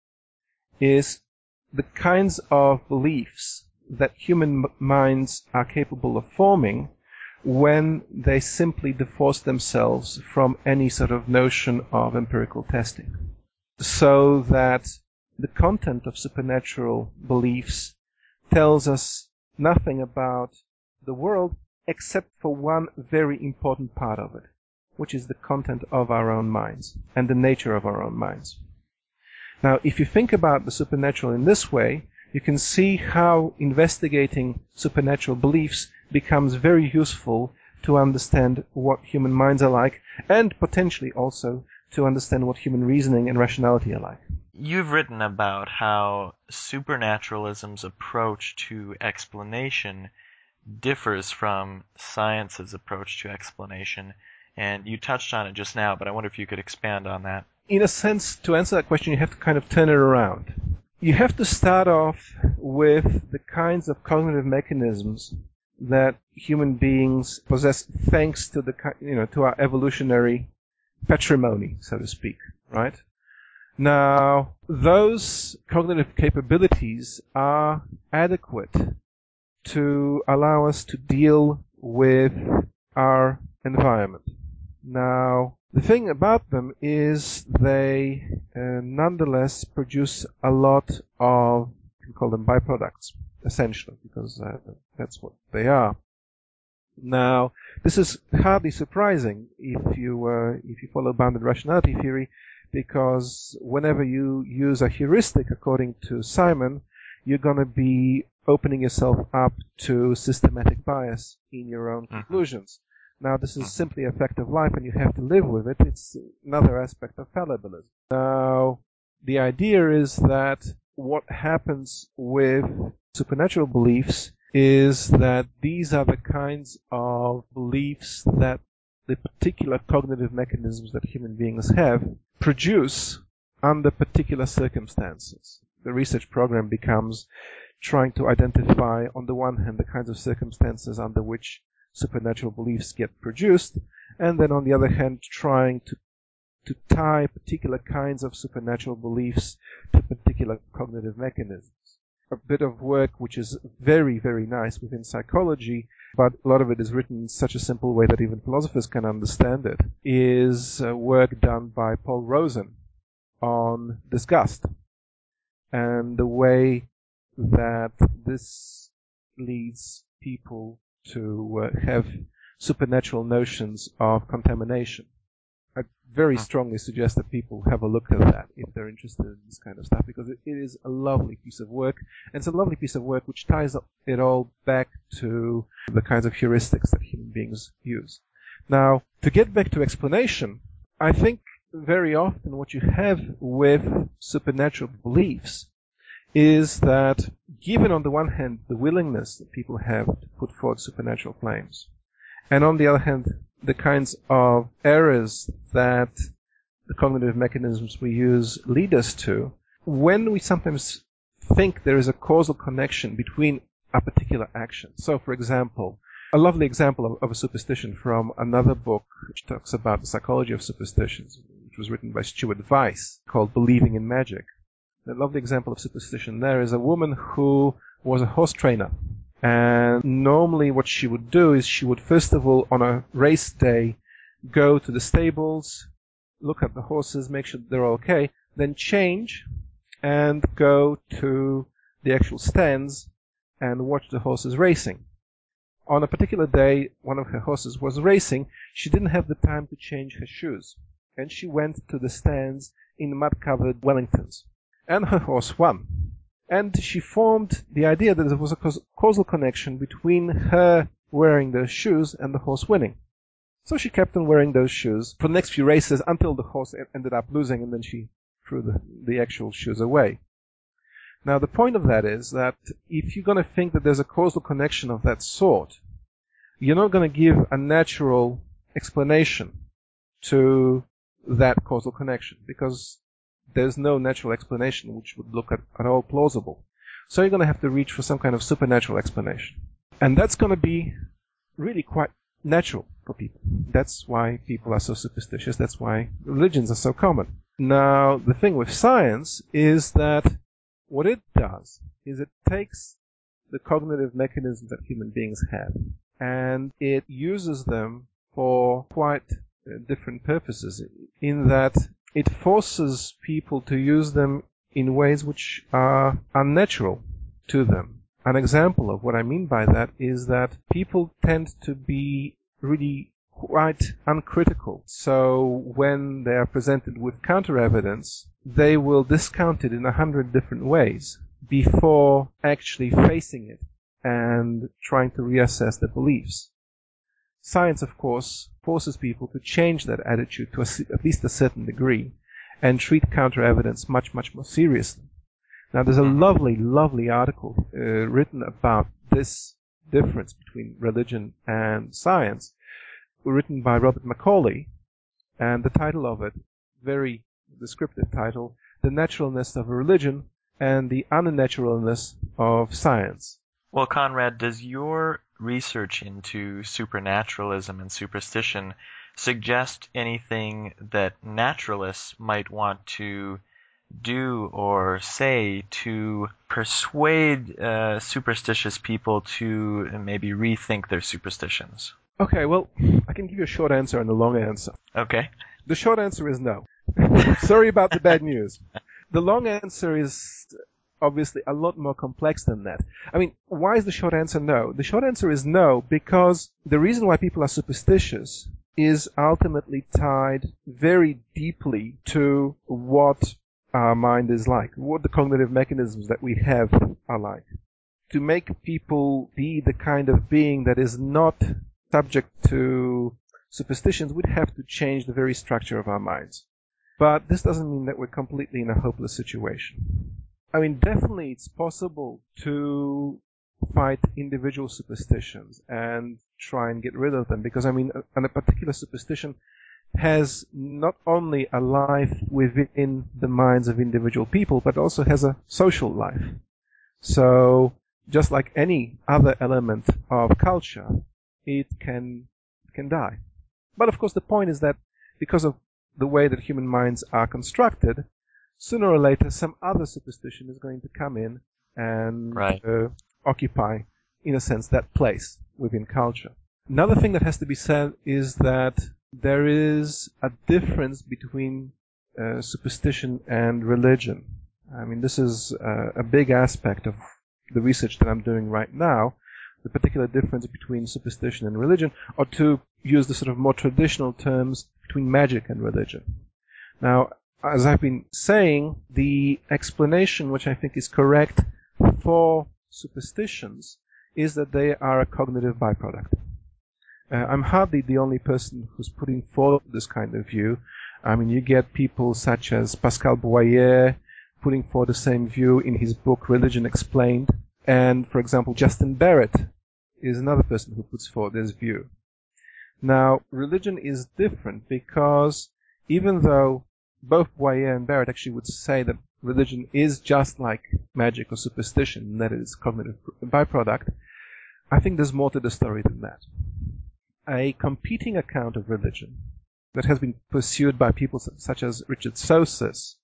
is the kinds of beliefs that human minds are capable of forming when they simply divorce themselves from any sort of notion of empirical testing. So that the content of supernatural beliefs tells us nothing about the world except for one very important part of it, which is the content of our own minds and the nature of our own minds. Now, if you think about the supernatural in this way, you can see how investigating supernatural beliefs becomes very useful to understand what human minds are like, and potentially also to understand what human reasoning and rationality are like. You've written about how supernaturalism's approach to explanation differs from science's approach to explanation, and you touched on it just now, but I wonder if you could expand on that. In a sense, to answer that question, you have to kind of turn it around. You have to start off with the kinds of cognitive mechanisms that human beings possess thanks to the, you know, to our evolutionary patrimony, so to speak, right? Now, those cognitive capabilities are adequate to allow us to deal with our environment. Now, the thing about them is they uh, nonetheless produce a lot of, you can call them byproducts, essentially, because uh, that's what they are. Now, this is hardly surprising if you uh, if you follow bounded rationality theory, because whenever you use a heuristic, according to Simon, you're going to be opening yourself up to systematic bias in your own conclusions. Now, this is simply a fact of life, and you have to live with it. It's another aspect of fallibilism. Now, the idea is that what happens with supernatural beliefs is that these are the kinds of beliefs that the particular cognitive mechanisms that human beings have produce under particular circumstances. The research program becomes trying to identify, on the one hand, the kinds of circumstances under which supernatural beliefs get produced, and then on the other hand, trying to to tie particular kinds of supernatural beliefs to particular cognitive mechanisms. A bit of work which is very, very nice within psychology, but a lot of it is written in such a simple way that even philosophers can understand it, is uh, work done by Paul Rosen on disgust. and the way that this leads people to uh, have supernatural notions of contamination. I very strongly suggest that people have a look at that if they're interested in this kind of stuff, because it, it is a lovely piece of work, and it's a lovely piece of work which ties it all back to the kinds of heuristics that human beings use. Now, to get back to explanation, I think very often what you have with supernatural beliefs is that, given on the one hand the willingness that people have to put forward supernatural claims, and on the other hand the kinds of errors that the cognitive mechanisms we use lead us to, when we sometimes think there is a causal connection between a particular action. So, for example, a lovely example of, of a superstition from another book which talks about the psychology of superstitions, which was written by Stuart Weiss, called Believing in Magic. A lovely example of superstition there is a woman who was a horse trainer. And normally what she would do is she would first of all, on a race day, go to the stables, look at the horses, make sure they're okay, then change and go to the actual stands and watch the horses racing. On a particular day, one of her horses was racing. She didn't have the time to change her shoes, and she went to the stands in mud-covered Wellingtons. And her horse won. And she formed the idea that there was a causal connection between her wearing those shoes and the horse winning. So she kept on wearing those shoes for the next few races until the horse ended up losing, and then she threw the, the actual shoes away. Now, the point of that is that if you're going to think that there's a causal connection of that sort, you're not going to give a natural explanation to that causal connection, because there's no natural explanation which would look at, at all plausible. So you're going to have to reach for some kind of supernatural explanation. And that's going to be really quite natural for people. That's why people are so superstitious. That's why religions are so common. Now, the thing with science is that what it does is it takes the cognitive mechanisms that human beings have, and it uses them for quite uh, different purposes, in that it forces people to use them in ways which are unnatural to them. An example of what I mean by that is that people tend to be really quite uncritical. So when they are presented with counter-evidence, they will discount it in a hundred different ways before actually facing it and trying to reassess their beliefs. Science, of course, forces people to change that attitude to a, at least a certain degree and treat counter-evidence much, much more seriously. Now, there's a lovely, lovely article uh, written about this difference between religion and science, written by Robert Macaulay, and the title of it, very descriptive title, The Naturalness of Religion and the Unnaturalness of Science. Well, Conrad, does your research into supernaturalism and superstition suggest anything that naturalists might want to do or say to persuade uh, superstitious people to maybe rethink their superstitions? Okay, well, I can give you a short answer and a long answer. Okay. The short answer is no. Sorry about the bad news. The long answer is obviously a lot more complex than that. I mean, why is the short answer no? The short answer is no because the reason why people are superstitious is ultimately tied very deeply to what our mind is like, what the cognitive mechanisms that we have are like. To make people be the kind of being that is not subject to superstitions, we'd have to change the very structure of our minds. But this doesn't mean that we're completely in a hopeless situation. I mean, definitely it's possible to fight individual superstitions and try and get rid of them, because, I mean, a, a particular superstition has not only a life within the minds of individual people, but also has a social life. So, just like any other element of culture, it can can die. But of course the point is that because of the way that human minds are constructed, sooner or later some other superstition is going to come in and right. uh, occupy, in a sense, that place within culture. Another thing that has to be said is that there is a difference between uh, superstition and religion. I mean, this is uh, a big aspect of the research that I'm doing right now, the particular difference between superstition and religion, or to use the sort of more traditional terms, between magic and religion. Now, as I've been saying, the explanation which I think is correct for superstitions is that they are a cognitive byproduct. Uh, I'm hardly the only person who's putting forward this kind of view. I mean, you get people such as Pascal Boyer putting forward the same view in his book Religion Explained, and, for example, Justin Barrett is another person who puts forward this view. Now, religion is different because even though both Boyer and Barrett actually would say that religion is just like magic or superstition, that is cognitive byproduct, I think there's more to the story than that. A competing account of religion that has been pursued by people such as Richard Sosis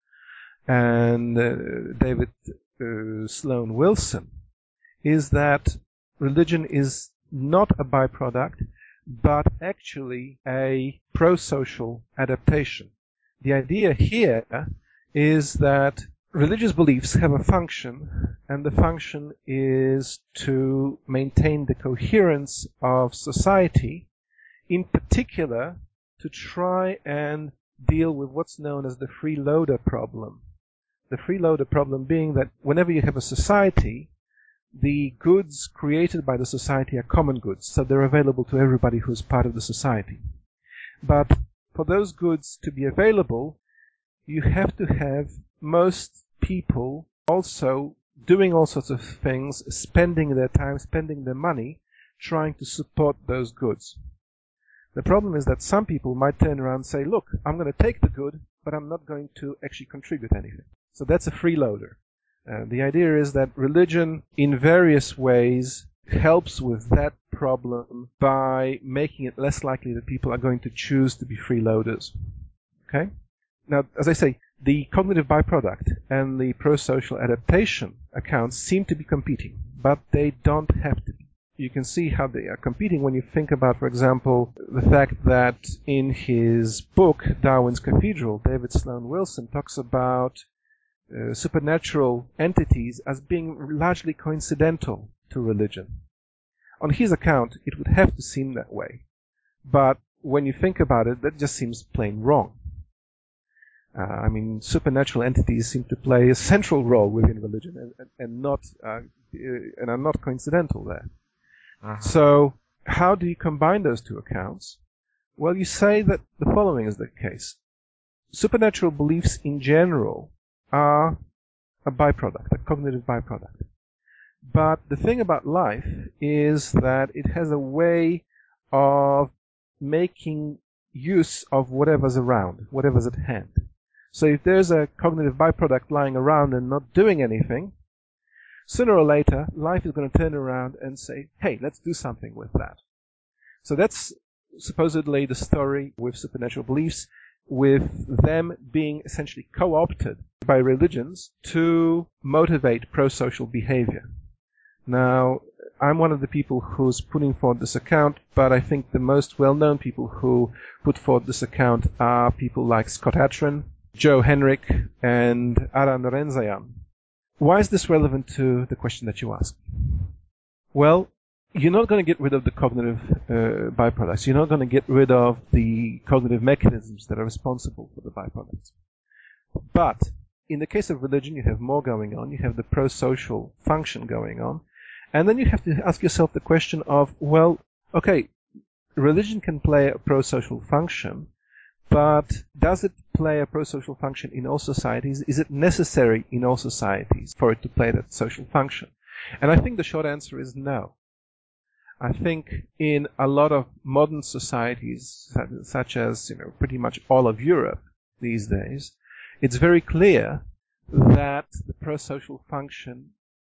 and uh, David uh, Sloan Wilson is that religion is not a byproduct, but actually a pro-social adaptation. The idea here is that religious beliefs have a function, and the function is to maintain the coherence of society, in particular to try and deal with what's known as the freeloader problem. The freeloader problem being that whenever you have a society, the goods created by the society are common goods, so they're available to everybody who's part of the society. But for those goods to be available, you have to have most people also doing all sorts of things, spending their time, spending their money, trying to support those goods. The problem is that some people might turn around and say, look, I'm going to take the good, but I'm not going to actually contribute anything. So that's a freeloader. Uh, the idea is that religion, in various ways, helps with that problem by making it less likely that people are going to choose to be freeloaders. Okay? Now, as I say, the cognitive byproduct and the pro-social adaptation accounts seem to be competing, but they don't have to be. You can see how they are competing when you think about, for example, the fact that in his book, Darwin's Cathedral, David Sloan Wilson talks about uh, supernatural entities as being largely coincidental to religion. On his account, it would have to seem that way. But when you think about it, that just seems plain wrong. Uh, I mean, supernatural entities seem to play a central role within religion and, and, and not uh, and are not coincidental there. Uh-huh. So, how do you combine those two accounts? Well, you say that the following is the case. Supernatural beliefs in general are a byproduct, a cognitive byproduct. But the thing about life is that it has a way of making use of whatever's around, whatever's at hand. So if there's a cognitive byproduct lying around and not doing anything, sooner or later, life is going to turn around and say, hey, let's do something with that. So that's supposedly the story with supernatural beliefs, with them being essentially co-opted by religions to motivate pro-social behavior. Now, I'm one of the people who's putting forward this account, but I think the most well-known people who put forward this account are people like Scott Atran, Joe Henrich, and Aran Renzayan. Why is this relevant to the question that you asked? Well, you're not going to get rid of the cognitive uh, byproducts. You're not going to get rid of the cognitive mechanisms that are responsible for the byproducts. But in the case of religion, you have more going on. You have the pro-social function going on. And then you have to ask yourself the question of, well, okay, religion can play a pro-social function, but does it play a pro-social function in all societies? Is it necessary in all societies for it to play that social function? And I think the short answer is no. I think in a lot of modern societies, such as, you know, pretty much all of Europe these days, it's very clear that the pro-social function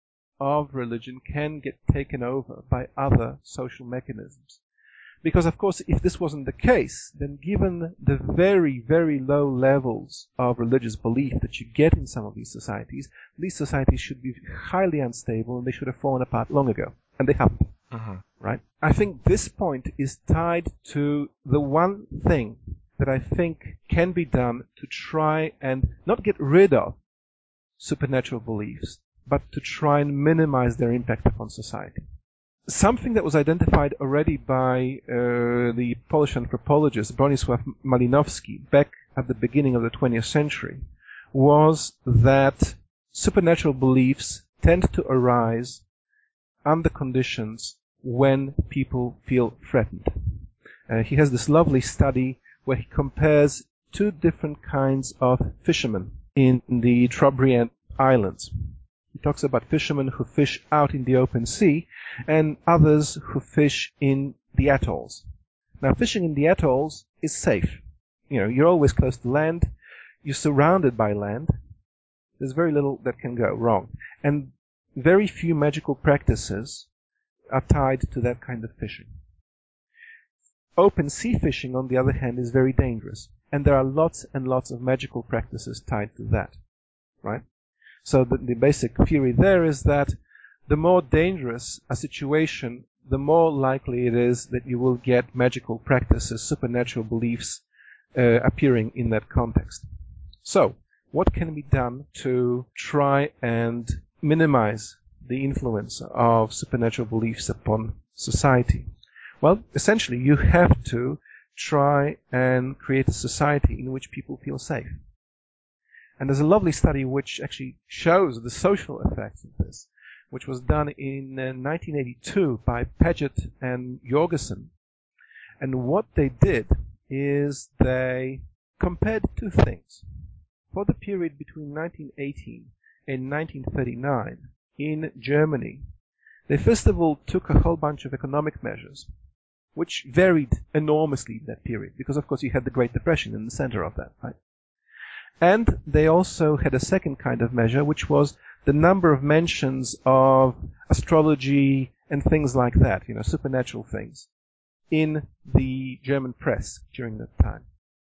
of religion can get taken over by other social mechanisms. Because, of course, if this wasn't the case, then given the very, very low levels of religious belief that you get in some of these societies, these societies should be highly unstable and they should have fallen apart long ago. And they haven't. Uh-huh. Right? I think this point is tied to the one thing that I think can be done to try and not get rid of supernatural beliefs, but to try and minimize their impact upon society. Something that was identified already by uh, the Polish anthropologist Bronisław Malinowski back at the beginning of the twentieth century was that supernatural beliefs tend to arise under conditions when people feel threatened. Uh, he has this lovely study where he compares two different kinds of fishermen in the Trobriand Islands. He talks about fishermen who fish out in the open sea and others who fish in the atolls. Now, fishing in the atolls is safe. You know, you're always close to land. You're surrounded by land. There's very little that can go wrong. And very few magical practices are tied to that kind of fishing. Open sea fishing, on the other hand, is very dangerous. And there are lots and lots of magical practices tied to that. Right? So the, the basic theory there is that the more dangerous a situation, the more likely it is that you will get magical practices, supernatural beliefs uh, appearing in that context. So, what can be done to try and minimize the influence of supernatural beliefs upon society? Well, essentially, you have to try and create a society in which people feel safe. And there's a lovely study which actually shows the social effects of this, which was done in uh, nineteen eighty-two by Paget and Jorgensen. And what they did is they compared two things. For the period between nineteen eighteen and nineteen thirty-nine in Germany, they first of all took a whole bunch of economic measures, which varied enormously in that period, because of course you had the Great Depression in the center of that, right? And they also had a second kind of measure, which was the number of mentions of astrology and things like that, you know, supernatural things, in the German press during that time.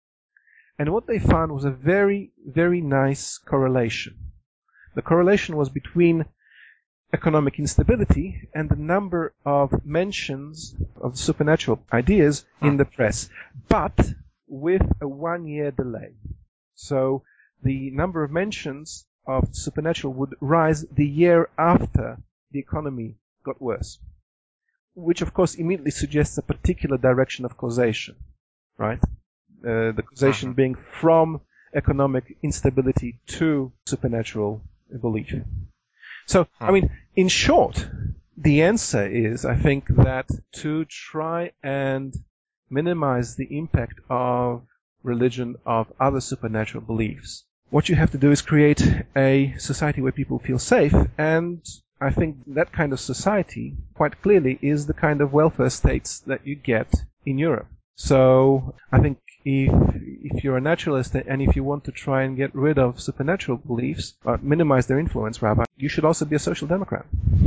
And what they found was a very, very nice correlation. The correlation was between economic instability and the number of mentions of supernatural ideas in the press, but with a one-year delay. So the number of mentions of supernatural would rise the year after the economy got worse, which of course immediately suggests a particular direction of causation, right? Uh, the causation being from economic instability to supernatural belief. So, I mean, in short, the answer is, I think, that to try and minimize the impact of religion, of other supernatural beliefs, what you have to do is create a society where people feel safe, and I think that kind of society, quite clearly, is the kind of welfare states that you get in Europe. So, I think if if you're a naturalist and if you want to try and get rid of supernatural beliefs, or minimize their influence rather, you should also be a social democrat.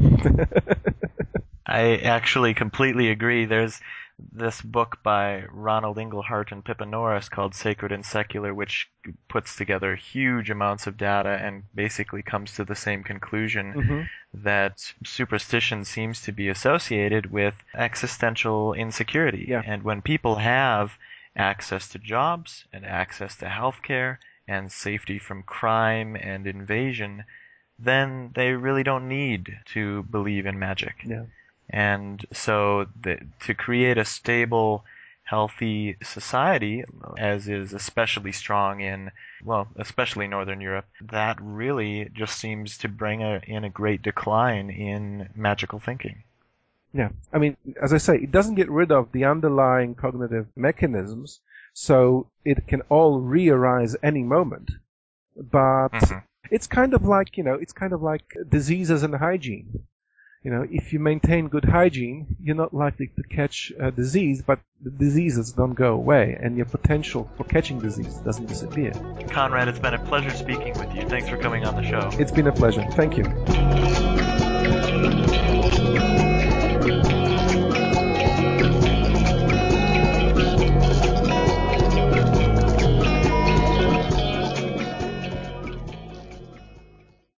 I actually completely agree. There's this book by Ronald Inglehart and Pippa Norris called Sacred and Secular, which puts together huge amounts of data and basically comes to the same conclusion mm-hmm. that superstition seems to be associated with existential insecurity. Yeah. And when people have access to jobs and access to healthcare and safety from crime and invasion, then they really don't need to believe in magic. Yeah. And so the, to create a stable, healthy society, as is especially strong in, well, especially Northern Europe, that really just seems to bring a, in a great decline in magical thinking. Yeah. I mean, as I say, it doesn't get rid of the underlying cognitive mechanisms, so it can all re-arise any moment. But mm-hmm. it's kind of like, you know, it's kind of like diseases and hygiene. You know, if you maintain good hygiene, you're not likely to catch a disease, but the diseases don't go away, and your potential for catching disease doesn't disappear. Conrad, it's been a pleasure speaking with you. Thanks for coming on the show. It's been a pleasure. Thank you.